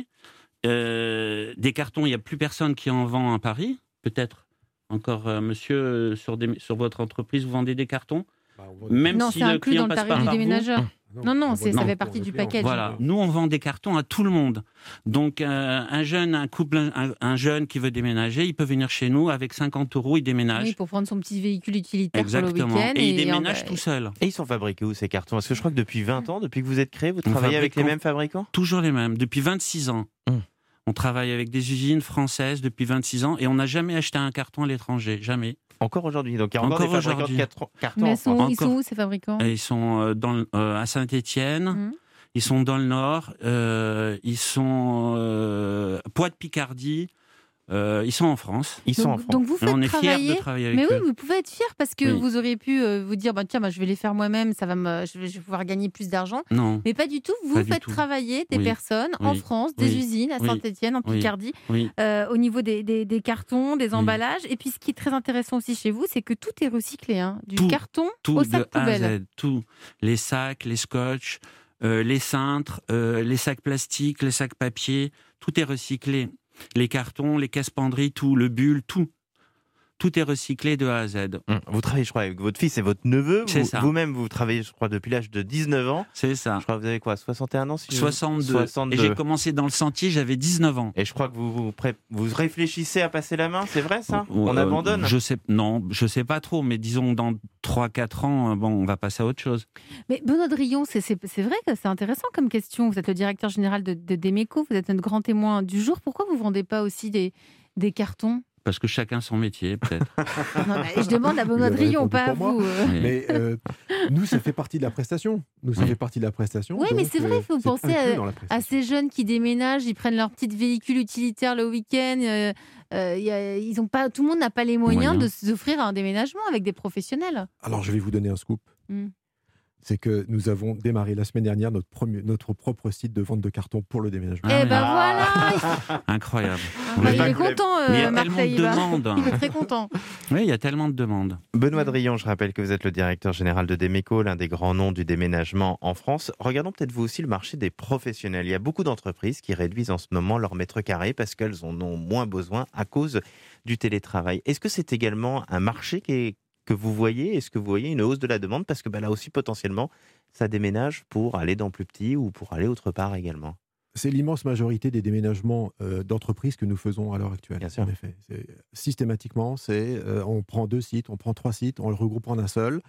Euh, des cartons, il n'y a plus personne qui en vend à Paris. Peut-être encore, euh, monsieur, euh, sur, des- sur votre entreprise, vous vendez des cartons? Même non, si c'est le inclus client dans le passe tarif pas du par vous. déménageur. Non, non, on c'est- voit ça des fait pour partie le du client. package. Voilà, nous on vend des cartons à tout le monde. Donc euh, un jeune, un couple, un, un jeune qui veut déménager, il peut venir chez nous avec cinquante euros, il déménage. Oui, pour prendre son petit véhicule utilitaire pour Exactement. le week-end. Et il en- déménage tout seul. Et ils sont fabriqués où ces cartons? Parce que je crois que depuis vingt ans, depuis que vous êtes créé, vous On travaillez avec fabrique les en- mêmes fabricants? Toujours les mêmes, depuis vingt-six ans. Hum. On travaille avec des usines françaises depuis vingt-six ans et on n'a jamais acheté un carton à l'étranger, jamais. Encore aujourd'hui. Donc il y a encore, Encore des fabricants de aujourd'hui. quatre- cartons Mais en ils sont, France. où, ils sont Encore. où ces fabricants? Et ils sont euh, dans, le- euh, à Saint-Étienne, Mhm. ils sont dans le Nord, euh, ils sont euh, Poix de Picardie, euh, ils sont en France. Ils sont en donc, France. donc vous Et faites on est fiers travailler. de travailler avec Mais oui, eux. vous pouvez être fier parce que Oui. vous auriez pu euh, vous dire bah, tiens, bah, je vais les faire moi-même, ça va me, je, vais, je vais pouvoir gagner plus d'argent. Non, Mais pas du tout. Vous Pas du faites tout. travailler des Oui. personnes en Oui. France, des Oui. usines à Oui. Saint-Étienne, en Oui. Picardie, oui. euh, au niveau des, des- des cartons, des Oui. emballages. Et puis ce qui est très intéressant aussi chez vous, c'est que tout est recyclé. Hein, du Tout. carton Tout au de sac A à poubelle. Z, tout. Les sacs, les scotch, euh, les cintres, euh, les sacs plastiques, les sacs papier, tout est recyclé. Les cartons, les caisses penderies, tout, le bulle, tout. Tout est recyclé de A à Z. Hum. Vous travaillez, je crois, avec votre fils et votre neveu. C'est Vous- ça. Vous-même, vous travaillez, je crois, depuis l'âge de dix-neuf ans. C'est ça. Je crois que vous avez quoi, soixante et un ans si je- soixante-deux. soixante-deux. Et j'ai commencé dans le sentier, j'avais dix-neuf ans. Et je crois que vous, vous, pré- vous réfléchissez à passer la main, c'est vrai ça? Euh, On euh, abandonne? Je sais, non, je sais pas trop, mais disons dans trois quatre ans, euh, bon, on va passer à autre chose. Mais Benoît Drillon, c'est c'est- c'est vrai que c'est intéressant comme question. Vous êtes le directeur général de, de Demeco, vous êtes notre grand témoin du jour. Pourquoi vous ne vendez pas aussi des, des cartons? Parce que chacun son métier, peut-être. Non, mais je demande à Benoît Vous avez Drillon, répondu pas à pour moi. vous. euh. Mais- Mais euh, nous, ça fait partie de la prestation. Nous, ça Oui. fait partie de la prestation. Oui, mais donc, c'est vrai, euh, faut c'est penser inclus à- dans la À prestation. ces jeunes qui déménagent, ils prennent leur petit véhicule utilitaire le week-end. euh, euh, y a- ils ont pas, tout le monde n'a pas les moyens Moyens. de s'offrir un déménagement avec des professionnels. Alors, je vais vous donner un scoop. Mm. C'est que nous avons démarré la semaine dernière notre, premier, notre propre site de vente de cartons pour le déménagement. Ah Eh oui. ben Ah. voilà. Incroyable. Ah, On bah, est il pas est que vous l'avez- content, euh, Mais il y a Marc tellement de Taïba. demandes. Il est très content. Oui, il y a tellement de demandes. Benoît Drillon, je rappelle que vous êtes le directeur général de Demeco, l'un des grands noms du déménagement en France. Regardons peut-être vous aussi le marché des professionnels. Il y a beaucoup d'entreprises qui réduisent en ce moment leur mètre carré parce qu'elles en ont moins besoin à cause du télétravail. Est-ce que c'est également un marché qui est, que vous voyez? Est-ce que vous voyez une hausse de la demande? Parce que bah, là aussi, potentiellement, ça déménage pour aller dans plus petit ou pour aller autre part également. C'est l'immense majorité des déménagements euh, d'entreprises que nous faisons à l'heure actuelle. Bien sûr. En effet. C'est- Systématiquement, c'est euh, on prend deux sites, on prend trois sites, on le regroupe en un seul.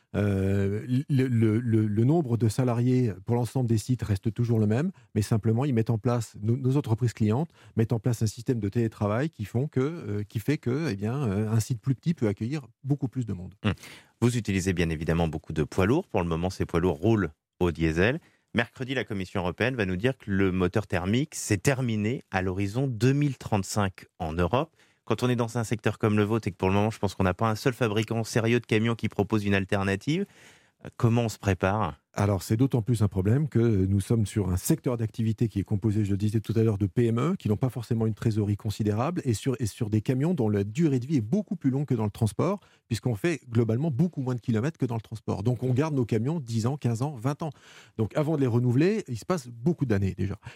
Euh, le, le- le- le nombre de salariés pour l'ensemble des sites reste toujours le même, mais simplement ils mettent en place, nos, nos entreprises clientes mettent en place un système de télétravail qui, font que, euh, qui fait que eh bien, euh, un site plus petit peut accueillir beaucoup plus de monde. Vous utilisez bien évidemment beaucoup de poids lourds. Pour le moment, ces poids lourds roulent au diesel. Mercredi, la Commission européenne va nous dire que le moteur thermique, c'est terminé à l'horizon deux mille trente-cinq en Europe. Quand on est dans un secteur comme le vôtre et que pour le moment, je pense qu'on n'a pas un seul fabricant sérieux de camions qui propose une alternative, comment on se prépare? Alors, c'est d'autant plus un problème que nous sommes sur un secteur d'activité qui est composé, je le disais tout à l'heure, de P M E, qui n'ont pas forcément une trésorerie considérable, et sur, et sur des camions dont la durée de vie est beaucoup plus longue que dans le transport, puisqu'on fait globalement beaucoup moins de kilomètres que dans le transport. Donc, on garde nos camions dix ans, quinze ans, vingt ans. Donc, avant de les renouveler, il se passe beaucoup d'années déjà.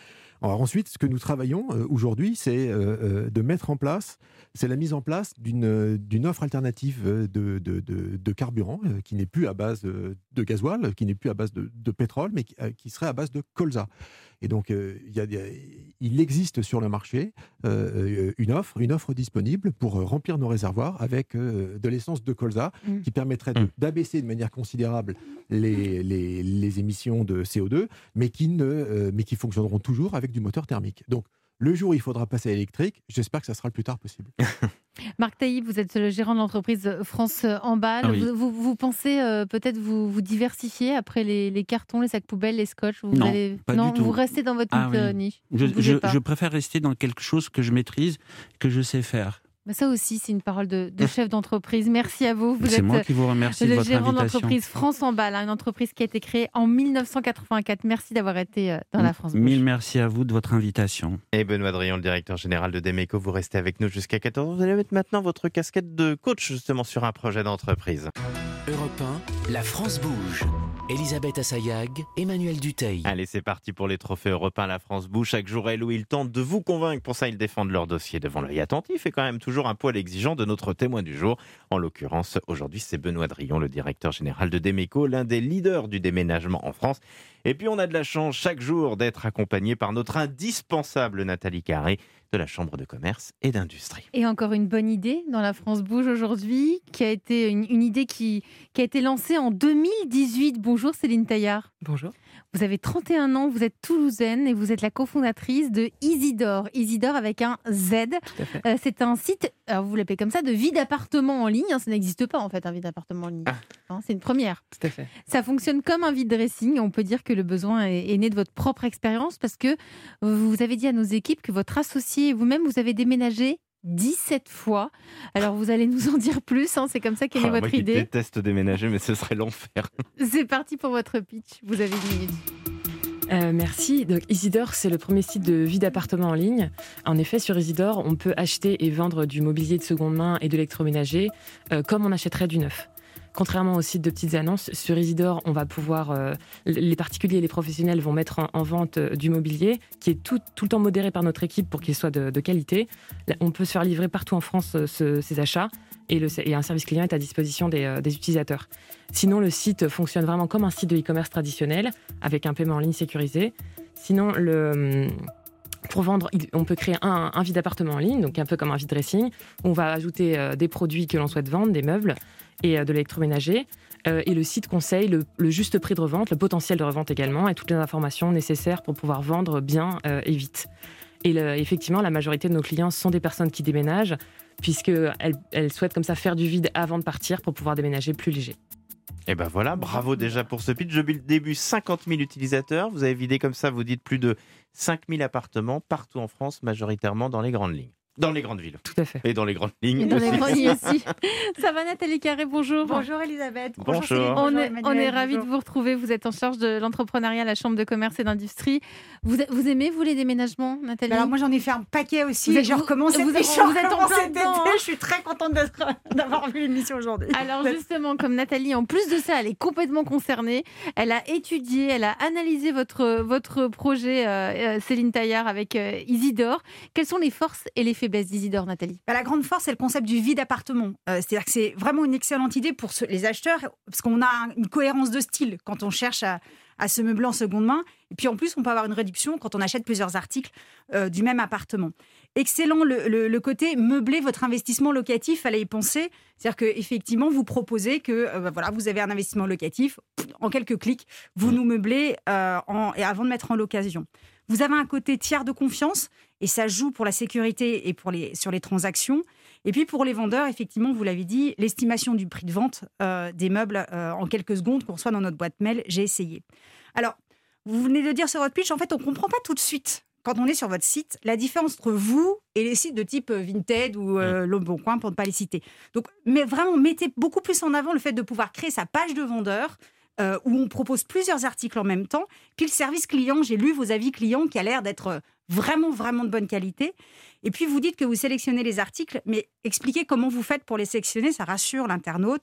Alors ensuite, ce que nous travaillons euh, aujourd'hui, c'est euh, euh, de mettre en place, c'est la mise en place d'une, d'une offre alternative de, de, de, de carburant euh, qui n'est plus à base de, de gasoil, qui n'est plus à base de, de pétrole, mais qui, euh, qui serait à base de colza. Et donc, euh, y a, y a, il existe sur le marché euh, une offre, une offre disponible pour remplir nos réservoirs avec euh, de l'essence de colza mmh. qui permettrait de, d'abaisser de manière considérable les, les, les émissions de C O deux, mais qui, ne, euh, mais qui fonctionneront toujours avec du moteur thermique. Donc, le jour où il faudra passer à l'électrique, j'espère que ça sera le plus tard possible. Marc Tailly, vous êtes le gérant de l'entreprise France Emballe. Ah oui. vous, vous, vous pensez euh, peut-être vous, vous diversifier après les, les cartons, les sacs poubelles, les scotch vous Non, allez... pas non du tout. Vous restez dans votre ah, oui. niche. Je, je, je préfère rester dans quelque chose que je maîtrise, que je sais faire. Mais ça aussi, c'est une parole de, de chef d'entreprise. Merci à vous. Vous c'est êtes moi qui vous remercie le de votre gérant invitation. de l'entreprise France Emballe, une entreprise qui a été créée en mille neuf cent quatre-vingt-quatre. Merci d'avoir été dans la France Bouge. Mille merci à vous de votre invitation. Et Benoît Drion, le directeur général de Demeco, vous restez avec nous jusqu'à quatorze heures. Vous allez mettre maintenant votre casquette de coach justement sur un projet d'entreprise. Europe un, la France bouge. Elisabeth Assayag, Emmanuel Duteil. Allez, c'est parti pour les trophées européens. La France bouge. Chaque jour, elle ou il tente de vous convaincre. Pour ça, ils défendent leur dossier devant l'œil attentif et quand même toujours un poil exigeant de notre témoin du jour. En l'occurrence, aujourd'hui, c'est Benoît Drion, le directeur général de Demeco, l'un des leaders du déménagement en France. Et puis, on a de la chance chaque jour d'être accompagné par notre indispensable Nathalie Carré de la Chambre de commerce et d'industrie. Et encore une bonne idée dans la France bouge aujourd'hui, qui a été une, une idée qui, qui a été lancée en deux mille dix-huit. Bonjour Céline Taillard. Bonjour. Vous avez trente et un ans, vous êtes toulousaine et vous êtes la cofondatrice de Isidore. Isidore avec un Z. Tout à fait. Euh, c'est un site, alors vous l'appelez comme ça, de vie d'appartement en ligne. Hein, ça n'existe pas en fait, un vide d'appartement en ligne. Ah. Hein, c'est une première. Tout à fait. Ça fonctionne comme un vide dressing. On peut dire que le besoin est, est né de votre propre expérience parce que vous avez dit à nos équipes que votre associé et vous-même, vous avez déménagé dix-sept fois. Alors vous allez nous en dire plus, hein, c'est comme ça qu'est née oh, votre moi idée. Moi qui déteste déménager, mais ce serait l'enfer. C'est parti pour votre pitch, vous avez dix minutes. Euh, merci. Donc Isidore, c'est le premier site de vie d'appartement en ligne. En effet, sur Isidore, on peut acheter et vendre du mobilier de seconde main et de l'électroménager euh, comme on achèterait du neuf. Contrairement aux sites de petites annonces, sur Isidore, on va pouvoir, euh, les particuliers et les professionnels vont mettre en, en vente euh, du mobilier qui est tout, tout le temps modéré par notre équipe pour qu'il soit de, de qualité. On peut se faire livrer partout en France euh, ce, ces achats et, le, et un service client est à disposition des, euh, des utilisateurs. Sinon, le site fonctionne vraiment comme un site de e-commerce traditionnel avec un paiement en ligne sécurisé. Sinon, le... Pour vendre, on peut créer un, un vide appartement en ligne, donc un peu comme un vide dressing. On va ajouter euh, des produits que l'on souhaite vendre, des meubles et euh, de l'électroménager. Euh, et le site conseille le, le juste prix de revente, le potentiel de revente également, et toutes les informations nécessaires pour pouvoir vendre bien euh, et vite. Et le, effectivement, la majorité de nos clients sont des personnes qui déménagent, puisqu'elles elles souhaitent comme ça faire du vide avant de partir pour pouvoir déménager plus léger. Et ben voilà, bravo déjà pour ce pitch. Depuis le début, cinquante mille utilisateurs. Vous avez vidé comme ça, vous dites plus de cinq mille appartements partout en France, majoritairement dans les grandes lignes. Dans les grandes villes. Tout à fait. Et dans les grandes lignes Et dans aussi. les grandes lignes aussi. Ça va Nathalie Carré, bonjour. Bonjour Elisabeth. Bonjour. Céline, On bonjour est, Emmanuel, on est ravis de bonjour. vous retrouver. Vous êtes en charge de l'entrepreneuriat à la Chambre de commerce et d'industrie. Vous, vous aimez, vous, les déménagements, Nathalie? Alors moi j'en ai fait un paquet aussi Vous et êtes- je recommence vous- cet vous- été, vous je êtes en recommence plein cet été. dedans, hein. Je suis très contente d'être- d'avoir vu l'émission aujourd'hui. Alors justement, comme Nathalie, en plus de ça, elle est complètement concernée. Elle a étudié, elle a analysé votre, votre projet, euh, euh, Céline Taillard, avec euh, Isidore. Quelles sont les forces et les faiblesses d'Isidore, Nathalie? Bah, la grande force, c'est le concept du vide appartement. Euh, C'est-à-dire que c'est vraiment une excellente idée pour ceux- les acheteurs, parce qu'on a un- une cohérence de style quand on cherche à, à se meubler en seconde main. Et puis en plus, on peut avoir une réduction quand on achète plusieurs articles euh, du même appartement. Excellent le, le- le côté meubler votre investissement locatif, fallait y penser. C'est-à-dire qu'effectivement, vous proposez que euh, bah, voilà, vous avez un investissement locatif, en quelques clics, vous nous meublez euh, en, et avant de mettre en location. Vous avez un côté tiers de confiance et ça joue pour la sécurité et pour les, sur les transactions. Et puis pour les vendeurs, effectivement, vous l'avez dit, l'estimation du prix de vente euh, des meubles euh, en quelques secondes qu'on reçoit dans notre boîte mail, j'ai essayé. Alors, vous venez de dire sur votre pitch, en fait, on ne comprend pas tout de suite, quand on est sur votre site, la différence entre vous et les sites de type euh, Vinted ou euh, Le Bon Coin, pour ne pas les citer. Donc, mais vraiment, mettez beaucoup plus en avant le fait de pouvoir créer sa page de vendeur, Euh, où on propose plusieurs articles en même temps. Puis le service client, j'ai lu vos avis clients qui a l'air d'être vraiment, vraiment de bonne qualité. Et puis vous dites que vous sélectionnez les articles, mais expliquez comment vous faites pour les sélectionner, ça rassure l'internaute.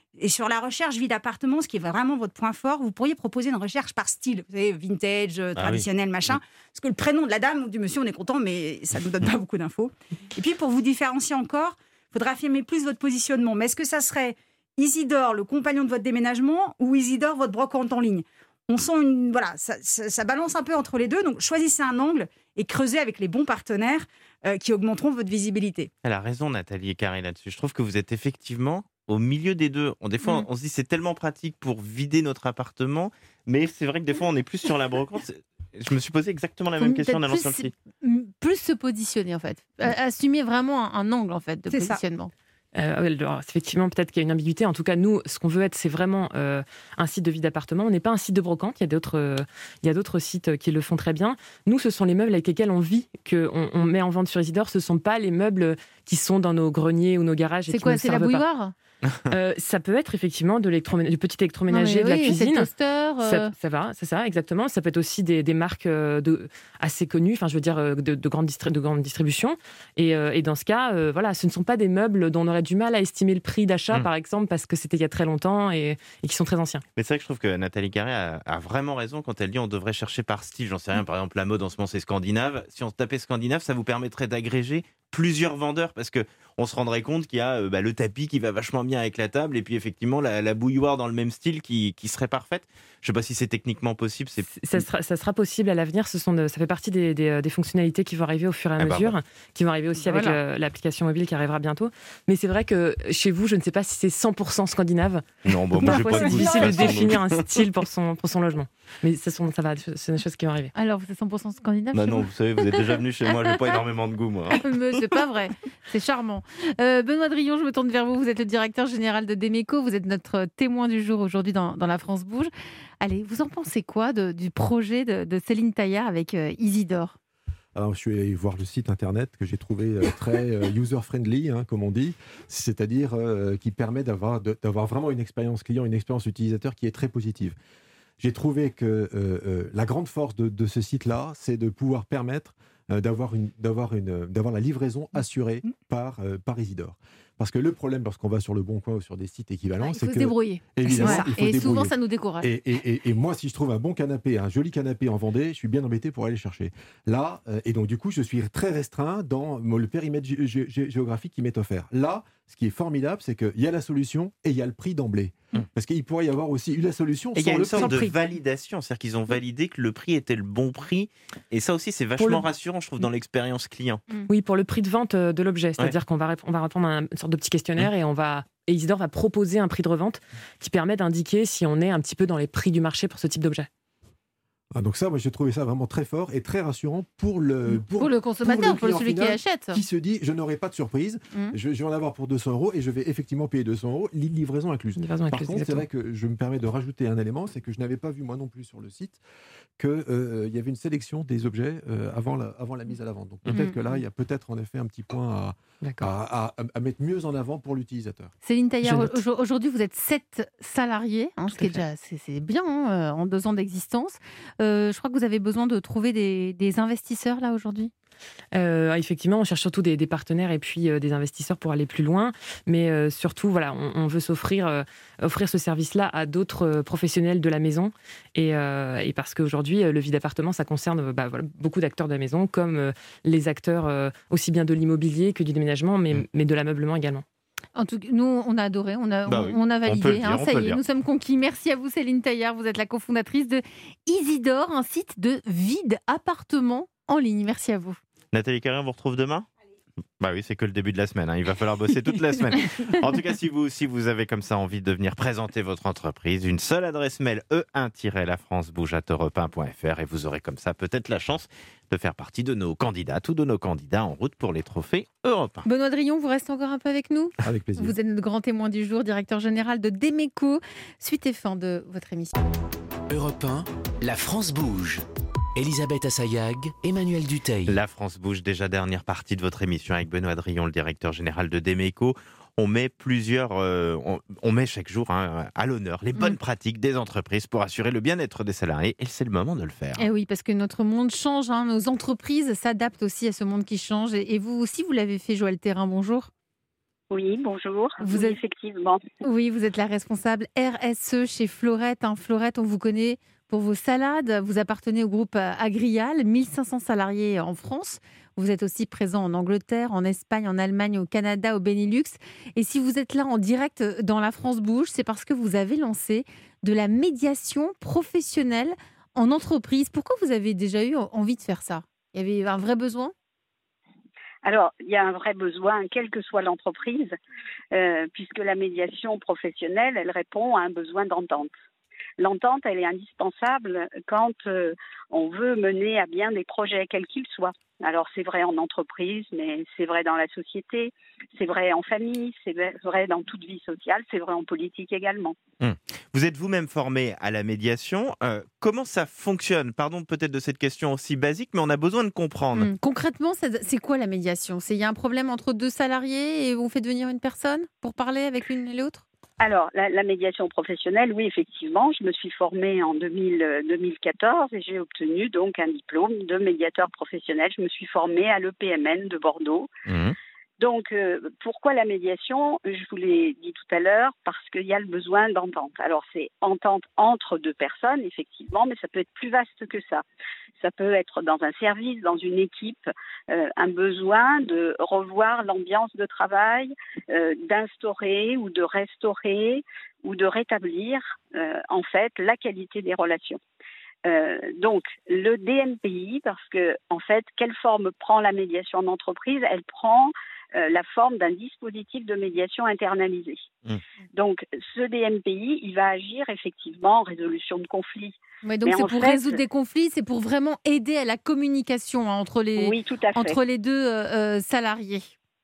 Et sur la recherche vie d'appartement, ce qui est vraiment votre point fort, vous pourriez proposer une recherche par style, vous savez, vintage, euh, Ah traditionnel, oui. machin. Oui. Parce que le prénom de la dame ou du monsieur, on est content, mais ça ne nous donne pas beaucoup d'infos. Et puis, pour vous différencier encore, il faudra affirmer plus votre positionnement. Mais est-ce que ça serait Isidore, le compagnon de votre déménagement, ou Isidore, votre brocante en ligne? On sent une... Voilà, ça, ça, ça balance un peu entre les deux. Donc, choisissez un angle et creusez avec les bons partenaires euh, qui augmenteront votre visibilité. Elle a raison, Nathalie et Carré, là-dessus. Je trouve que vous êtes effectivement au milieu des deux. On, des fois, Mm. on se dit c'est tellement pratique pour vider notre appartement, mais c'est vrai que des fois, on est plus sur la brocante. C'est- Je me suis posé exactement la Faut même question en peut-être allant sur le plus- site. m- Plus se positionner en fait. Euh, Assumer vraiment un, un angle en fait de C'est ça. positionnement. Euh, alors, effectivement, peut-être qu'il y a une ambiguïté. En tout cas, nous, ce qu'on veut être, c'est vraiment euh, un site de vie d'appartement. On n'est pas un site de brocante. Il y a d'autres, euh, il y a d'autres sites qui le font très bien. Nous, ce sont les meubles avec lesquels on vit, qu'on on met en vente sur Isidore. Ce ne sont pas les meubles qui sont dans nos greniers ou nos garages. et C'est qui quoi? ne C'est la servent pas. bouilloire? Euh, Ça peut être effectivement de l'électroménager, du petit électroménager, Non, mais de la oui, c'est le cuisine. toaster. euh, Ça, ça va, c'est ça, exactement. Ça peut être aussi des, des marques euh, de, assez connues, enfin, je veux dire, euh, de, de, grande, distri- de grande distribution. Et, euh, et dans ce cas, euh, voilà, ce ne sont pas des meubles dont on aurait du mal à estimer le prix d'achat, Mm. par exemple, parce que c'était il y a très longtemps et, et qui sont très anciens. Mais c'est vrai que je trouve que Nathalie Carré a, a vraiment raison quand elle dit on devrait chercher par style. J'en sais rien, par exemple, la mode en ce moment, c'est scandinave. Si on tapait scandinave, ça vous permettrait d'agréger plusieurs vendeurs parce que on se rendrait compte qu'il y a euh, bah, le tapis qui va vachement bien avec la table et puis effectivement la, la bouilloire dans le même style qui, qui serait parfaite. Je sais pas si c'est techniquement possible. C'est Ça sera, ça sera possible à l'avenir. Ce sont de- ça fait partie des, des- des fonctionnalités qui vont arriver au fur et à Ah bah mesure, qui vont arriver aussi avec Voilà. euh, l'application mobile qui arrivera bientôt. Mais c'est vrai que chez vous, je ne sais pas si c'est cent pour cent scandinave. non, bon, moi j'ai Parfois, pas c'est de goût de difficile de toute façon, donc- définir un style pour son, pour son logement. Mais ce sont, ça va, c'est des choses qui vont arriver. Alors, vous êtes cent pour cent scandinave? Bah chez non, vous vous savez, vous êtes déjà venu chez moi, j'ai pas énormément de goût moi. Mais c'est pas vrai, c'est charmant. Euh, Benoît Drillon, je me tourne vers vous. Vous êtes le directeur général de Demeco. Vous êtes notre témoin du jour aujourd'hui dans, dans La France Bouge. Allez, vous en pensez quoi de- du projet de, de Céline Taillard avec euh, Isidore? Alors, je suis allé voir le site internet que j'ai trouvé euh, très euh, user-friendly, hein, comme on dit, c'est-à-dire euh, qui permet d'avoir, de- d'avoir vraiment une expérience client, une expérience utilisateur qui est très positive. J'ai trouvé que euh, euh, la grande force de, de ce site-là, c'est de pouvoir permettre euh, d'avoir, une, d'avoir, une, d'avoir la livraison assurée par, euh, par Isidore. Parce que le problème, lorsqu'on va sur le Bon Coin ou sur des sites équivalents, Il faut c'est se que débrouiller. évidemment, C'est ça. il faut Et se souvent, débrouiller. ça nous décourage. Et, et- et- et moi, si je trouve un bon canapé, un joli canapé en Vendée, je suis bien embêté pour aller le chercher. Là, euh, et donc du coup, je suis très restreint dans mon- le périmètre gé- gé- gé- géographique qui m'est offert. Là, ce qui est formidable, c'est qu'il y a la solution et il y a le prix d'emblée. Mmh. Parce qu'il pourrait y avoir aussi eu la solution Et il y sans a une le sorte de prix. validation, c'est-à-dire qu'ils ont validé que le prix était le bon prix. Et ça aussi, c'est Pour vachement le- rassurant, je trouve, dans l'expérience client. Oui, pour le prix de vente euh, de l'objet. C'est-à-dire qu'on va, rép- on va répondre à une sorte de petit questionnaire et on va. Et Isidore va proposer un prix de revente qui permet d'indiquer si on est un petit peu dans les prix du marché pour ce type d'objet. Ah, donc ça, moi, j'ai trouvé ça vraiment très fort et très rassurant pour le, Pour le consommateur, pour, client celui qui final, achète. qui se dit, je n'aurai pas de surprise, Mm. je, je vais en avoir pour deux cents euros et je vais effectivement payer deux cents euros, li- livraison incluse. Livraison Par incluse, contre, c'est exactement. vrai que je me permets de rajouter un élément, c'est que je n'avais pas vu moi non plus sur le site qu'il euh, y avait une sélection des objets euh, avant, la, avant la mise à la vente. Donc peut-être Mhm. que là, il y a peut-être en effet un petit point à, D'accord. à, à- à mettre mieux en avant pour l'utilisateur. Céline Taillard, Je note. aujo- aujourd'hui, vous êtes sept salariés, hein, ce Tout qui à est déjà c'est, c'est bien hein, euh, en deux ans d'existence. Euh, je crois que vous avez besoin de trouver des, des investisseurs là aujourd'hui. Euh, effectivement, on cherche surtout des, des partenaires et puis euh, des investisseurs pour aller plus loin. Mais euh, surtout, voilà, on, on veut s'offrir euh, offrir ce service-là à d'autres euh, professionnels de la maison. Et, euh, et parce qu'aujourd'hui, euh, le vide appartement, ça concerne euh, bah, voilà, beaucoup d'acteurs de la maison, comme euh, les acteurs euh, aussi bien de l'immobilier que du déménagement, mais, Mm. mais de l'ameublement également. En tout cas, nous, on a adoré, on a, Bah on, oui, on a on peut validé. le dire, hein, on ça peut le y est, dire. nous sommes conquis. Merci à vous, Céline Taillard. Vous êtes la cofondatrice de Isidore, un site de vide appartement en ligne. Merci à vous. Nathalie Carré, on vous retrouve demain ? Bah oui, c'est que le début de la semaine. hein. Il va falloir bosser toute la semaine. En tout cas, si vous aussi vous avez comme ça envie de venir présenter votre entreprise, une seule adresse mail e un la france bouge arobase europe un point f r et vous aurez comme ça peut-être la chance de faire partie de nos candidates ou de nos candidats en route pour les trophées Europe un. Benoît Drillon, vous restez encore un peu avec nous. Avec plaisir. Vous êtes notre grand témoin du jour, directeur général de Demeco. Suite et fin de votre émission. Europe un, La France bouge. Elisabeth Assayag, Emmanuel Duteil. La France bouge, déjà dernière partie de votre émission avec Benoît Drillon, le directeur général de Demeco. On met plusieurs, euh, on, on met chaque jour hein, à l'honneur les bonnes Mm. pratiques des entreprises pour assurer le bien-être des salariés et c'est le moment de le faire. Eh oui, parce que notre monde change, hein, nos entreprises s'adaptent aussi à ce monde qui change. Et, et vous aussi, vous l'avez fait, Joël Thérin, bonjour. Oui, bonjour. Vous Oui, êtes- effectivement. Oui, vous êtes la responsable R S E chez Florette. hein. Florette, on vous connaît pour vos salades. Vous appartenez au groupe euh, Agrial, mille cinq cents salariés en France. Vous êtes aussi présent en Angleterre, en Espagne, en Allemagne, au Canada, au Benelux. Et si vous êtes là en direct dans La France Bouge, c'est parce que vous avez lancé de la médiation professionnelle en entreprise. Pourquoi vous avez déjà eu envie de faire ça? Il y avait un vrai besoin? Alors, il y a un vrai besoin, quelle que soit l'entreprise, euh, puisque la médiation professionnelle, elle répond à un besoin d'entente. L'entente, elle est indispensable quand euh, on veut mener à bien des projets, quels qu'ils soient. Alors, c'est vrai en entreprise, mais c'est vrai dans la société, c'est vrai en famille, c'est vrai dans toute vie sociale, c'est vrai en politique également. Hum. Vous êtes vous-même formé à la médiation. Euh, comment ça fonctionne? Pardon peut-être de cette question aussi basique, mais on a besoin de comprendre. Hum, Concrètement, c'est c'est quoi la médiation? C'est il y a un problème entre deux salariés et on fait devenir une personne pour parler avec l'une et l'autre? Alors, la, la médiation professionnelle, oui, effectivement, je me suis formée en deux mille, euh, deux mille quatorze et j'ai obtenu donc un diplôme de médiateur professionnel. Je me suis formée à l'E P M N de Bordeaux. Mmh. Donc, euh, pourquoi la médiation? Je vous l'ai dit tout à l'heure, parce qu'il y a le besoin d'entente. Alors, c'est entente entre deux personnes, effectivement, mais ça peut être plus vaste que ça. Ça peut être dans un service, dans une équipe, euh, un besoin de revoir l'ambiance de travail, euh, d'instaurer ou de restaurer ou de rétablir, euh, en fait, la qualité des relations. Euh, donc, le D M P I, parce que, en fait, quelle forme prend la médiation en entreprise? Elle prend euh, la forme d'un dispositif de médiation internalisé. Mmh. Donc, ce D M P I, il va agir effectivement en résolution de conflits. Ouais, donc Mais c'est en pour fait- résoudre des conflits, c'est pour vraiment aider à la communication hein, entre, les, Oui, tout à fait. entre les deux euh, euh, salariés.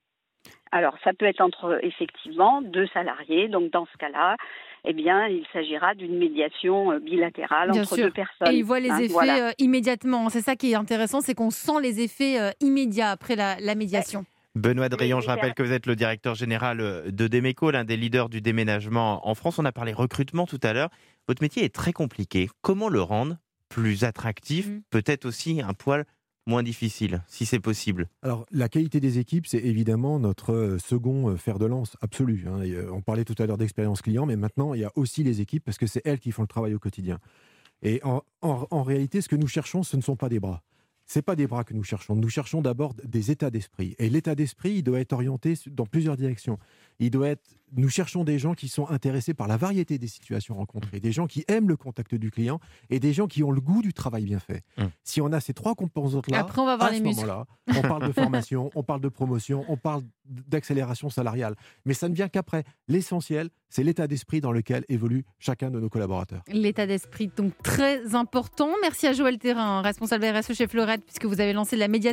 Alors, ça peut être entre, effectivement, deux salariés. Donc, dans ce cas-là, eh bien, il s'agira d'une médiation euh, bilatérale Bien entre sûr. deux personnes. Et ils voient les Hein, effets voilà. euh, immédiatement. C'est ça qui est intéressant, c'est qu'on sent les effets euh, immédiats après la, la médiation. Benoît Drayon, je Les- rappelle que vous êtes le directeur général de Demeco, l'un des leaders du déménagement en France. On a parlé recrutement tout à l'heure. Votre métier est très compliqué. Comment le rendre plus attractif, Mm. peut-être aussi un poil moins difficile, si c'est possible? Alors, la qualité des équipes, c'est évidemment notre euh, second euh, fer de lance absolu. hein. Et, euh, on parlait tout à l'heure d'expérience client, mais maintenant, il y a aussi les équipes parce que c'est elles qui font le travail au quotidien. Et en, en- en réalité, ce que nous cherchons, ce ne sont pas des bras. Ce n'est pas des bras que nous cherchons. Nous cherchons d'abord des états d'esprit. Et l'état d'esprit, il doit être orienté dans plusieurs directions. Il doit être... Nous cherchons des gens qui sont intéressés par la variété des situations rencontrées, des gens qui aiment le contact du client et des gens qui ont le goût du travail bien fait. Mmh. Si on a ces trois composantes-là, Après, on va voir à les ce muscles. moment-là, on parle de formation, on parle de promotion, on parle d'accélération salariale. Mais ça ne vient qu'après. L'essentiel, c'est l'état d'esprit dans lequel évolue chacun de nos collaborateurs. L'état d'esprit, donc très important. Merci à Joël Thérin, responsable R S E chez Florette, puisque vous avez lancé la médiation